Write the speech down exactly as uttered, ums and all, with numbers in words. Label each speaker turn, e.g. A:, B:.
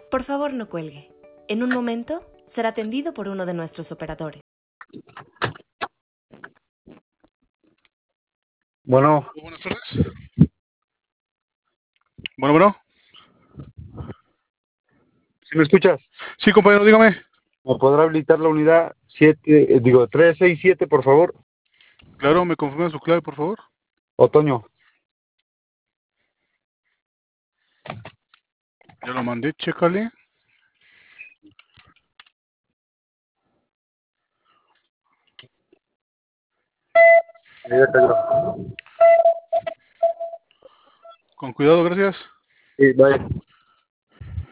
A: Por favor, no cuelgue. En un momento será atendido por uno de nuestros operadores.
B: Bueno.
C: Buenas tardes. Bueno, bueno.
B: ¿Sí me escuchas?
C: Sí, compañero, dígame.
B: ¿Me podrá habilitar la unidad siete, eh, digo, tres seis siete, por favor?
C: Claro, ¿me confirma su clave, por favor?
B: Otoño.
C: Ya lo mandé, chécale. Con cuidado, gracias.
B: Sí, vaya.